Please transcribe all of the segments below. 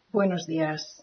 Buenos días.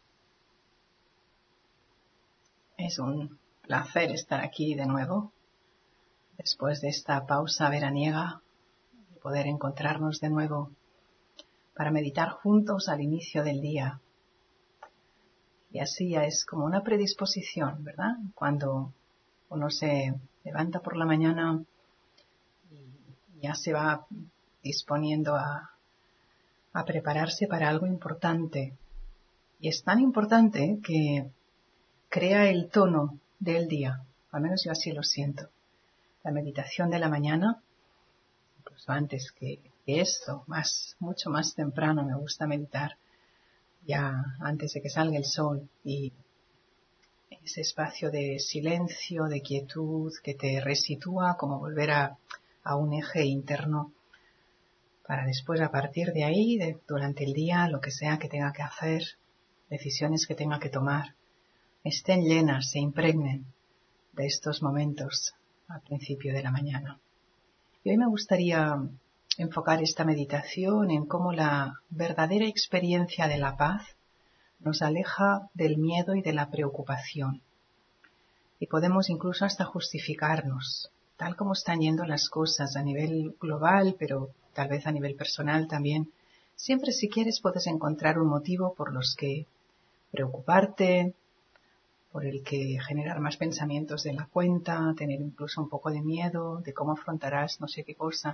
Es un placer estar aquí de nuevo, después de esta pausa veraniega, y poder encontrarnos de nuevo para meditar juntos al inicio del día. Y así ya es como una predisposición, ¿verdad? Cuando uno se levanta por la mañana y ya se va disponiendo a prepararse para algo importante. Y es tan importante que crea el tono del día, al menos yo así lo siento. La meditación de la mañana, incluso antes que esto, mucho más temprano me gusta meditar, ya antes de que salga el sol, y ese espacio de silencio, de quietud, que te resitúa, como volver a un eje interno, para después a partir de ahí, durante el día, lo que sea que tenga que hacer, decisiones que tenga que tomar, estén llenas, se impregnen de estos momentos al principio de la mañana. Y hoy me gustaría enfocar esta meditación en cómo la verdadera experiencia de la paz nos aleja del miedo y de la preocupación. Y podemos incluso hasta justificarnos, tal como están yendo las cosas a nivel global, pero tal vez a nivel personal también. Siempre, si quieres, puedes encontrar un motivo por los que preocuparte, por el que generar más pensamientos de la cuenta, tener incluso un poco de miedo de cómo afrontarás no sé qué cosa.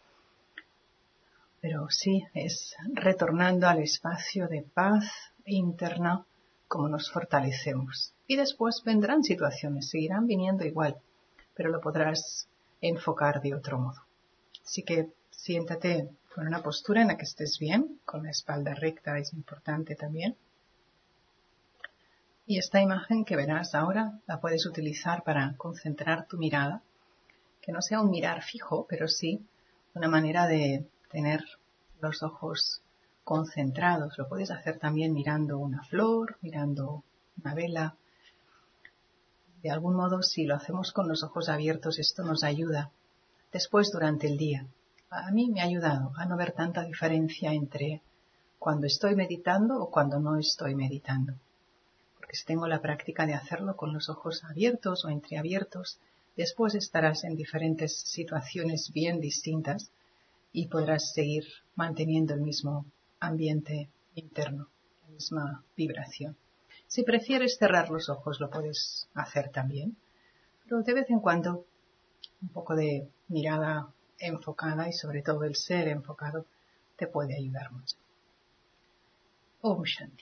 Pero sí, es retornando al espacio de paz interna como nos fortalecemos. Y después vendrán situaciones, seguirán viniendo igual, pero lo podrás enfocar de otro modo. Así que siéntate con una postura en la que estés bien, con la espalda recta es importante también. Y esta imagen que verás ahora la puedes utilizar para concentrar tu mirada, que no sea un mirar fijo, pero sí una manera de tener los ojos concentrados. Lo puedes hacer también mirando una flor, mirando una vela. De algún modo, si lo hacemos con los ojos abiertos, esto nos ayuda después durante el día. A mí me ha ayudado a no ver tanta diferencia entre cuando estoy meditando o cuando no estoy meditando. Porque si tengo la práctica de hacerlo con los ojos abiertos o entreabiertos, después estarás en diferentes situaciones bien distintas y podrás seguir manteniendo el mismo ambiente interno, la misma vibración. Si prefieres cerrar los ojos, lo puedes hacer también, pero de vez en cuando un poco de mirada enfocada y sobre todo el ser enfocado te puede ayudar mucho. Om Shanti.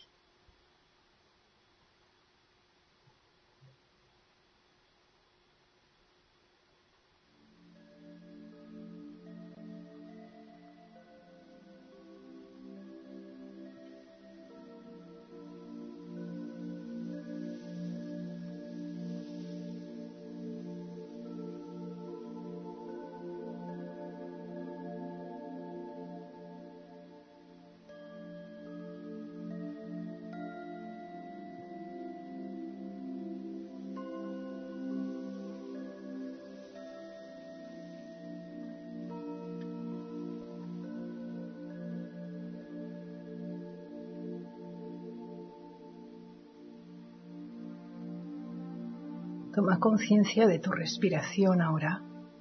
Toma conciencia de tu respiración ahora.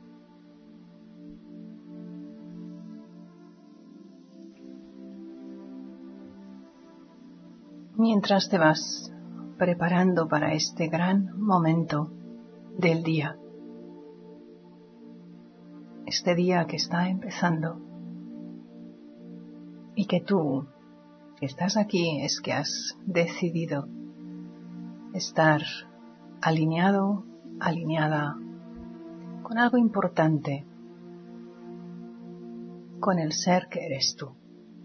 Mientras te vas preparando para este gran momento del día. Este día que está empezando. Y que tú, si estás aquí, es que has decidido estar alineado, alineada con algo importante, con el ser que eres tú.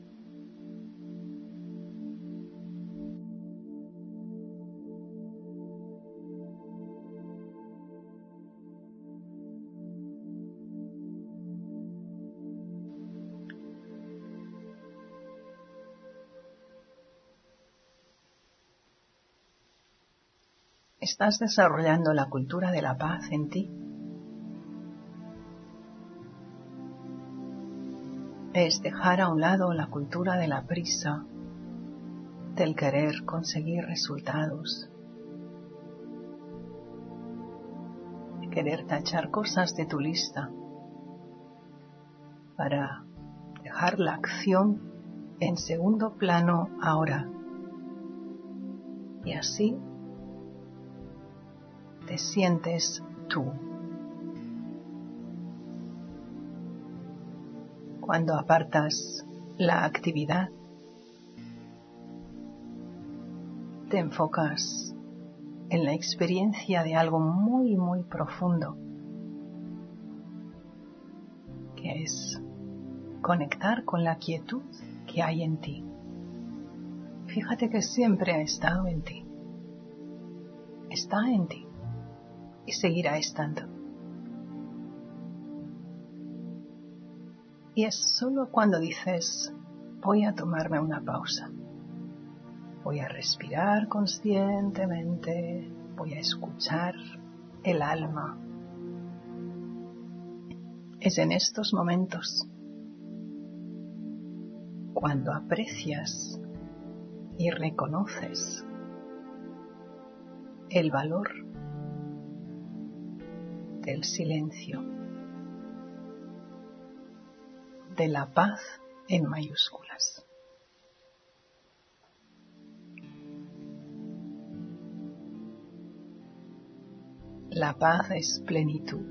¿Estás desarrollando la cultura de la paz en ti? Es dejar a un lado la cultura de la prisa, del querer conseguir resultados, de querer tachar cosas de tu lista para dejar la acción en segundo plano ahora. Y así te sientes tú. Cuando apartas la actividad, te enfocas en la experiencia de algo muy, muy profundo, que es conectar con la quietud que hay en ti. Fíjate que siempre ha estado en ti. Está en ti y seguirá estando. Y es solo cuando dices, voy a tomarme una pausa, voy a respirar conscientemente, voy a escuchar el alma. Es en estos momentos cuando aprecias y reconoces el valor del silencio, de la paz en mayúsculas. La paz es plenitud.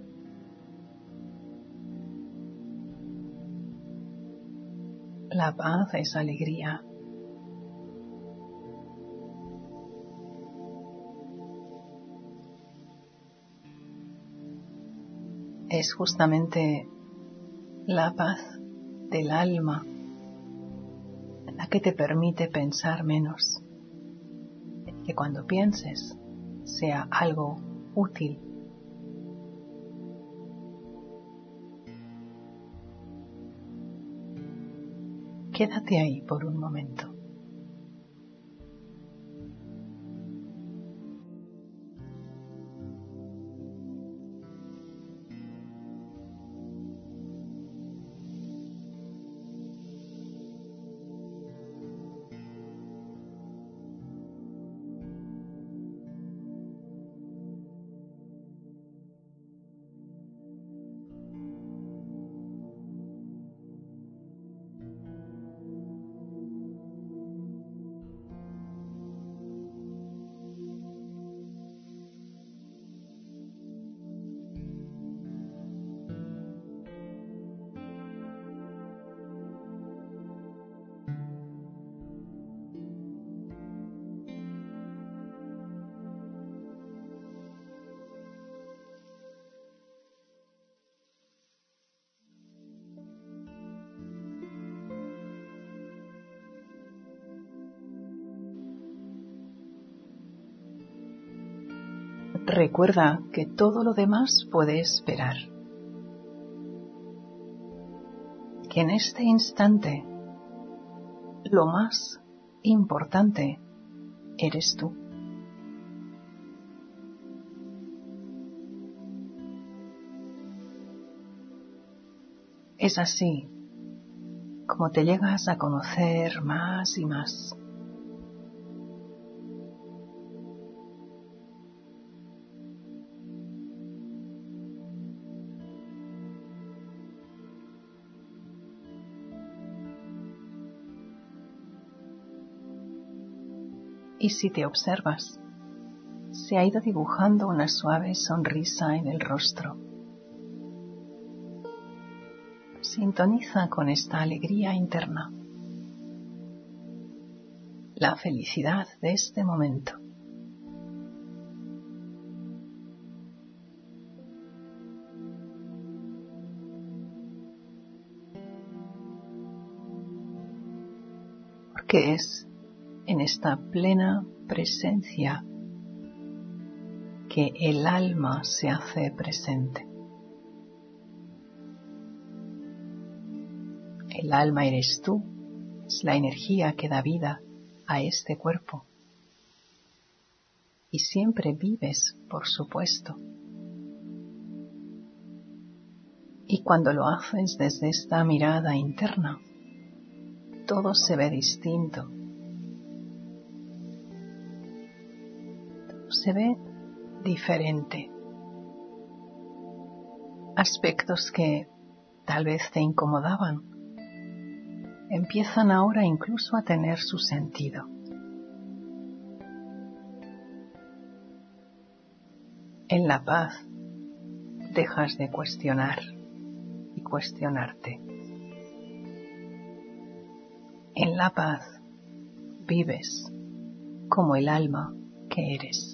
La paz es alegría. Es justamente la paz del alma la que te permite pensar menos, que cuando pienses sea algo útil. Quédate ahí por un momento. Recuerda que todo lo demás puede esperar. Que en este instante lo más importante eres tú. Es así como te llegas a conocer más y más. Y si te observas, se ha ido dibujando una suave sonrisa en el rostro. Sintoniza con esta alegría interna, la felicidad de este momento. Porque es en esta plena presencia que el alma se hace presente. El alma eres tú, es la energía que da vida a este cuerpo. Y siempre vives, por supuesto. Y cuando lo haces desde esta mirada interna, todo se ve distinto. se ve diferente. Aspectos que tal vez te incomodaban empiezan ahora incluso a tener su sentido. En la paz dejas de cuestionar y cuestionarte. En la paz vives como el alma que eres.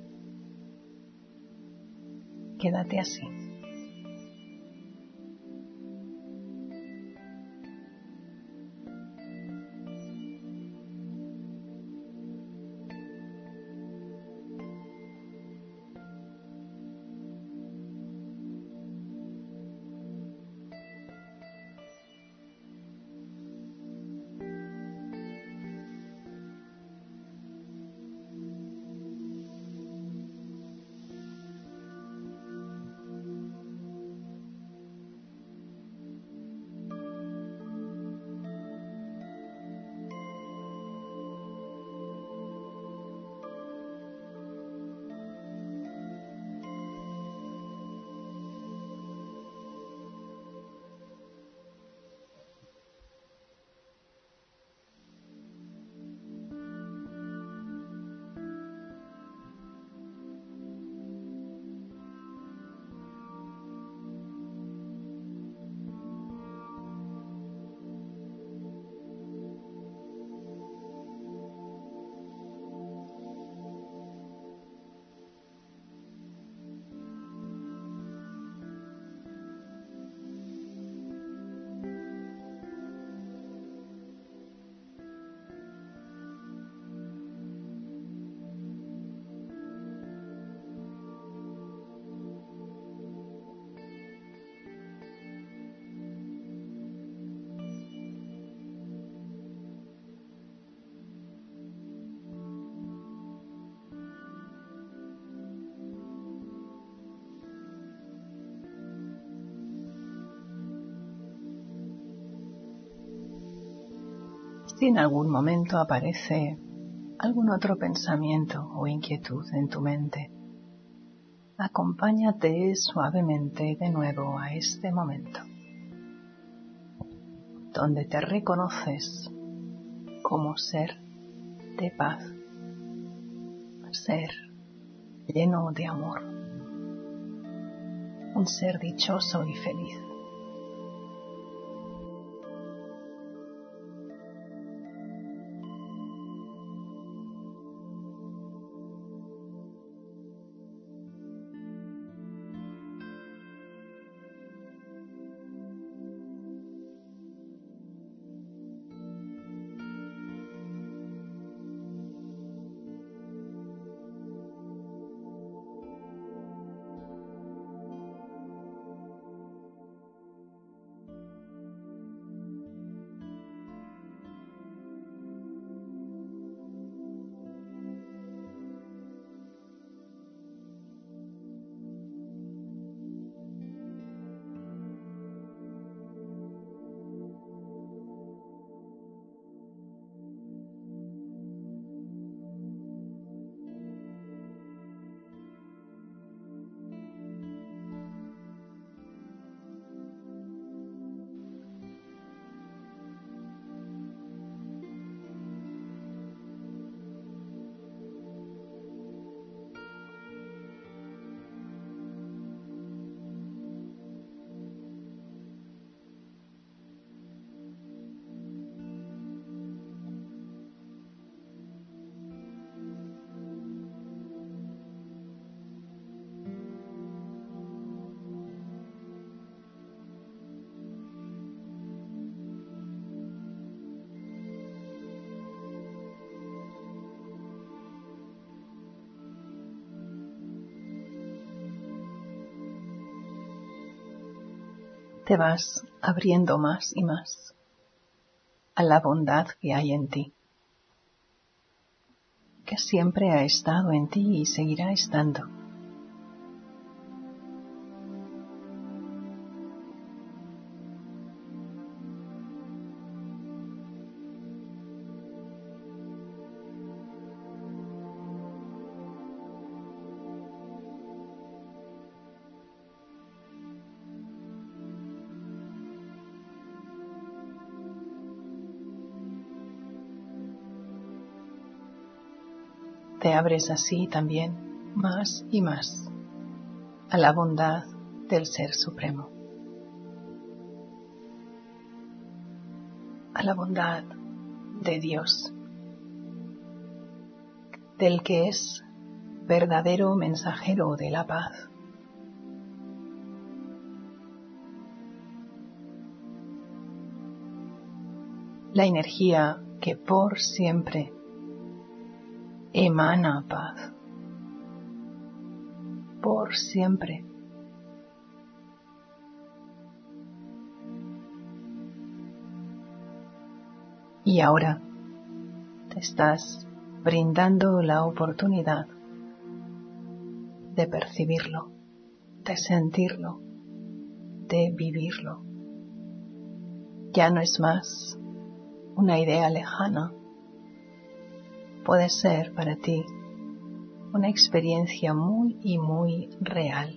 Quédate así. Si en algún momento aparece algún otro pensamiento o inquietud en tu mente, acompáñate suavemente de nuevo a este momento, donde te reconoces como ser de paz, ser lleno de amor, un ser dichoso y feliz. Te vas abriendo más y más a la bondad que hay en ti, que siempre ha estado en ti y seguirá estando. te abres así también más y más a la bondad del Ser Supremo, a la bondad de Dios, del que es verdadero mensajero de la paz. La energía que por siempre emana paz, por siempre. Y ahora te estás brindando la oportunidad de percibirlo, de sentirlo, de vivirlo. Ya no es más una idea lejana, puede ser para ti una experiencia muy y muy real.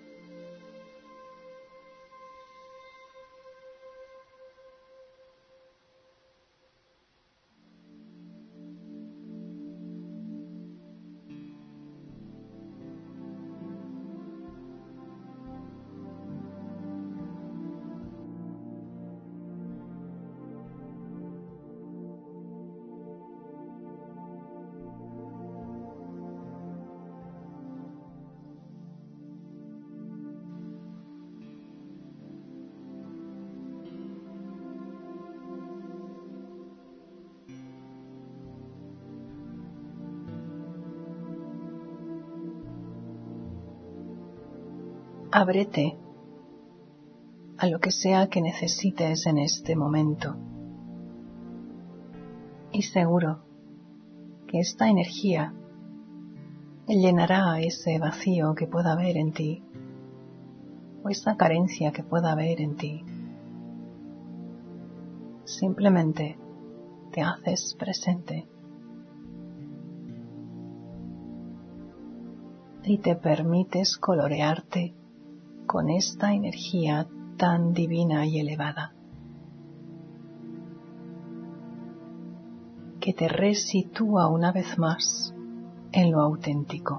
Ábrete a lo que sea que necesites en este momento. Y seguro que esta energía llenará ese vacío que pueda haber en ti, o esa carencia que pueda haber en ti. Simplemente te haces presente y te permites colorearte con esta energía tan divina y elevada, que te resitúa una vez más en lo auténtico,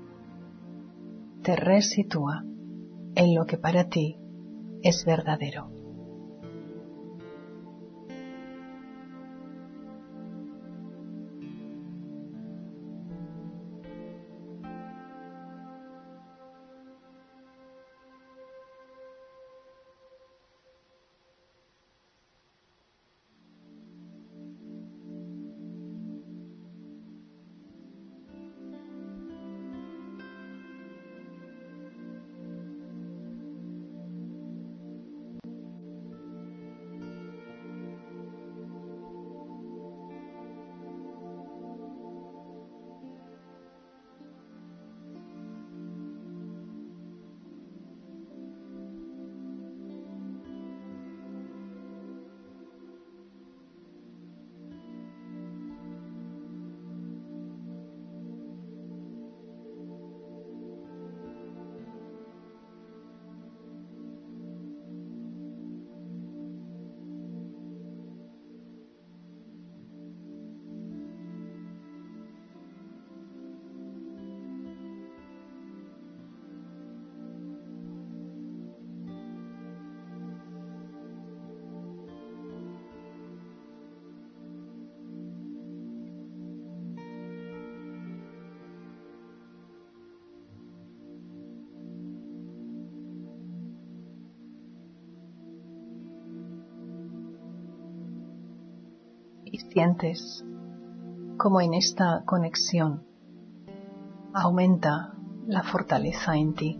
te resitúa en lo que para ti es verdadero. Y sientes como en esta conexión aumenta la fortaleza en ti.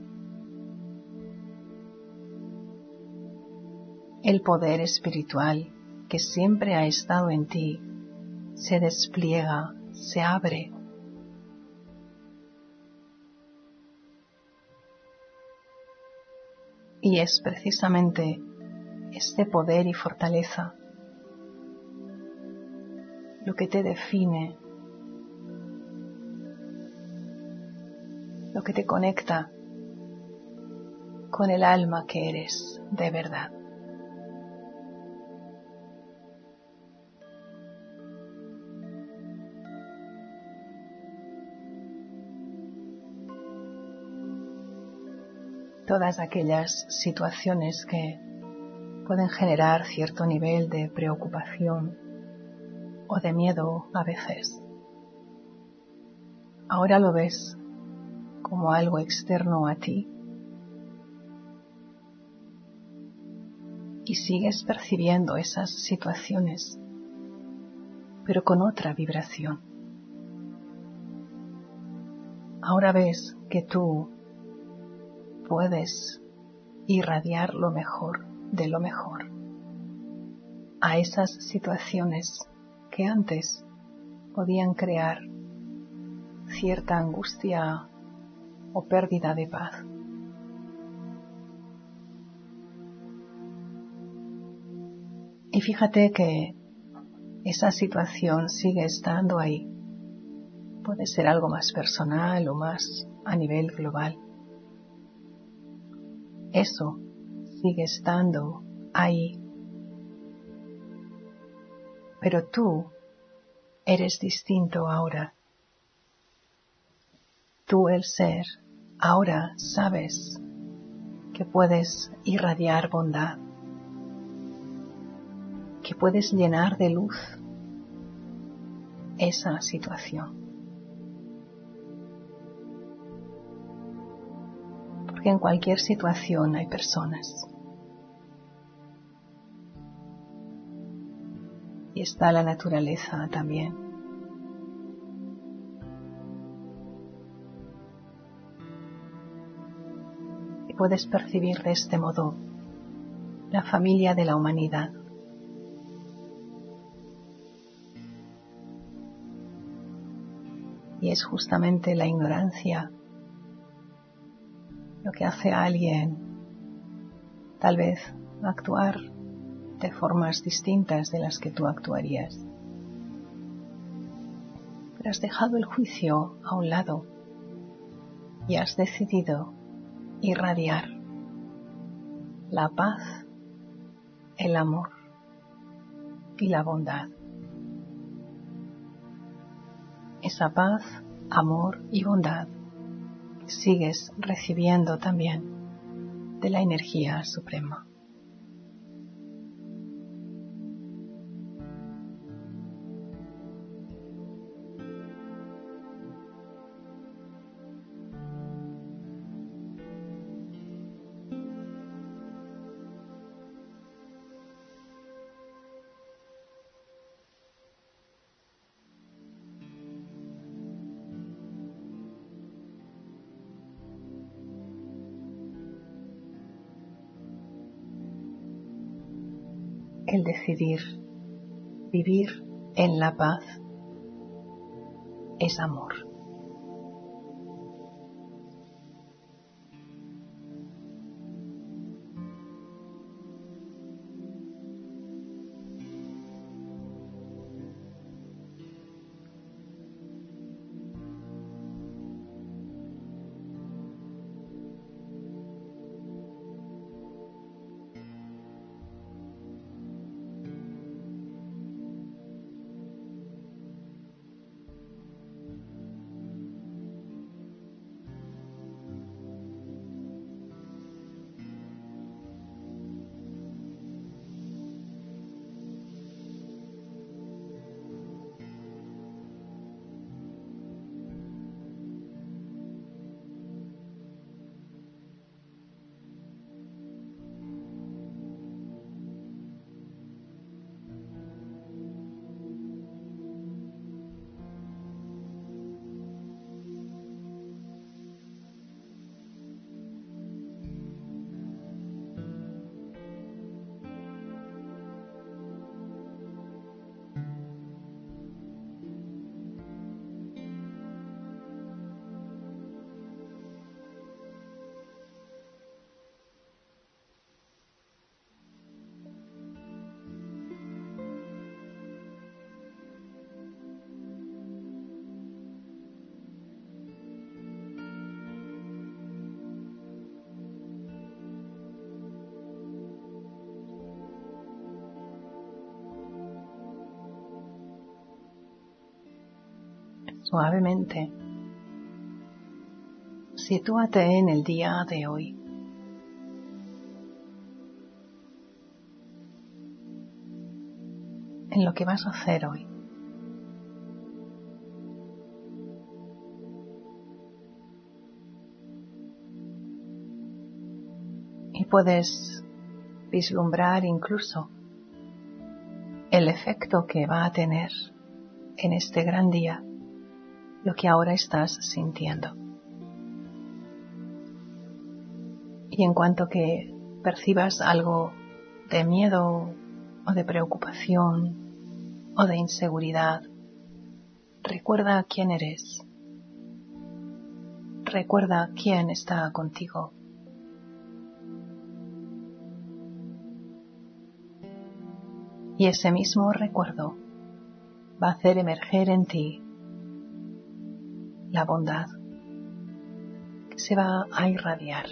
El poder espiritual que siempre ha estado en ti se despliega, se abre. Y es precisamente este poder y fortaleza lo que te define, lo que te conecta con el alma que eres de verdad. todas aquellas situaciones que pueden generar cierto nivel de preocupación o de miedo a veces. Ahora lo ves como algo externo a ti y sigues percibiendo esas situaciones, pero con otra vibración. Ahora ves que tú puedes irradiar lo mejor de lo mejor a esas situaciones que antes podían crear cierta angustia o pérdida de paz. Y fíjate que esa situación sigue estando ahí. Puede ser algo más personal o más a nivel global. Eso sigue estando ahí. Pero tú eres distinto ahora. Tú, el ser, ahora sabes que puedes irradiar bondad, que puedes llenar de luz esa situación. Porque en cualquier situación hay personas. Y está la naturaleza también. Y puedes percibir de este modo la familia de la humanidad. Y es justamente la ignorancia lo que hace a alguien tal vez actuar de formas distintas de las que tú actuarías. Pero has dejado el juicio a un lado y has decidido irradiar la paz, el amor y la bondad. Esa paz, amor y bondad que sigues recibiendo también de la energía suprema. El decidir vivir en la paz es amor. Suavemente, sitúate en el día de hoy, en lo que vas a hacer hoy. Y puedes vislumbrar incluso el efecto que va a tener en este gran día lo que ahora estás sintiendo. Y en cuanto que percibas algo de miedo o de preocupación o de inseguridad, recuerda quién eres. Recuerda quién está contigo. Y ese mismo recuerdo va a hacer emerger en ti la bondad que se va a irradiar.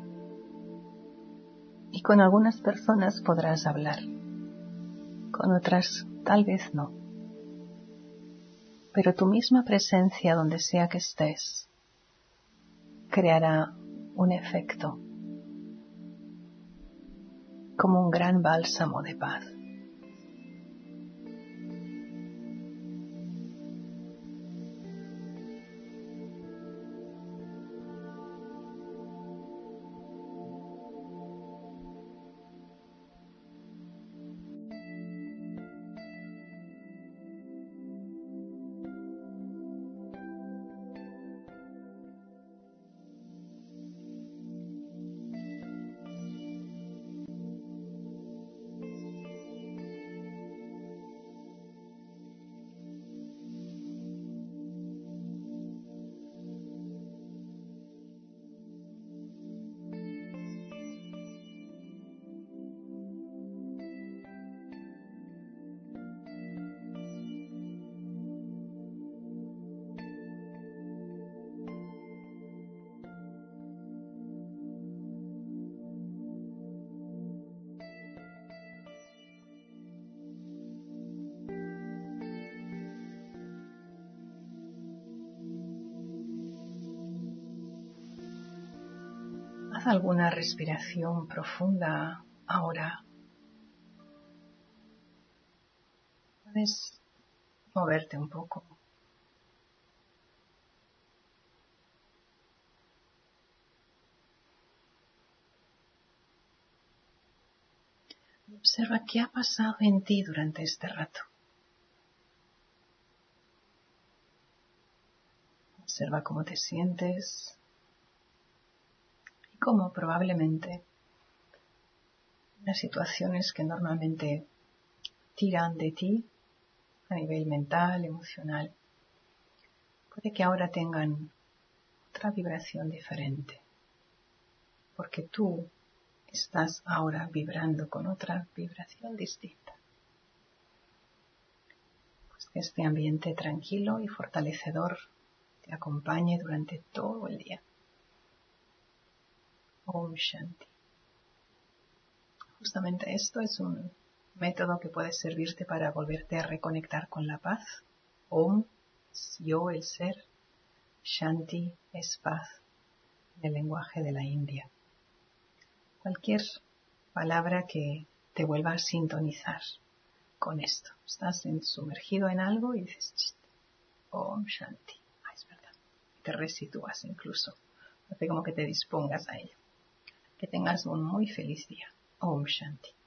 Y con algunas personas podrás hablar, con otras tal vez no. Pero tu misma presencia donde sea que estés creará un efecto como un gran bálsamo de paz. Haz alguna respiración profunda ahora. Puedes moverte un poco. Observa qué ha pasado en ti durante este rato. Observa cómo te sientes y cómo probablemente las situaciones que normalmente tiran de ti a nivel mental, emocional, puede que ahora tengan otra vibración diferente, porque tú estás ahora vibrando con otra vibración distinta. Pues que este ambiente tranquilo y fortalecedor te acompañe durante todo el día. Om Shanti. Justamente esto es un método que puede servirte para volverte a reconectar con la paz. Om es yo, el ser. Shanti es paz, en el lenguaje de la India. Cualquier palabra que te vuelva a sintonizar con esto. Estás sumergido en algo y dices Om Shanti. Es verdad. Te resitúas incluso. Hace como que te dispongas a ello. Que tengas un muy feliz día. Om Shanti.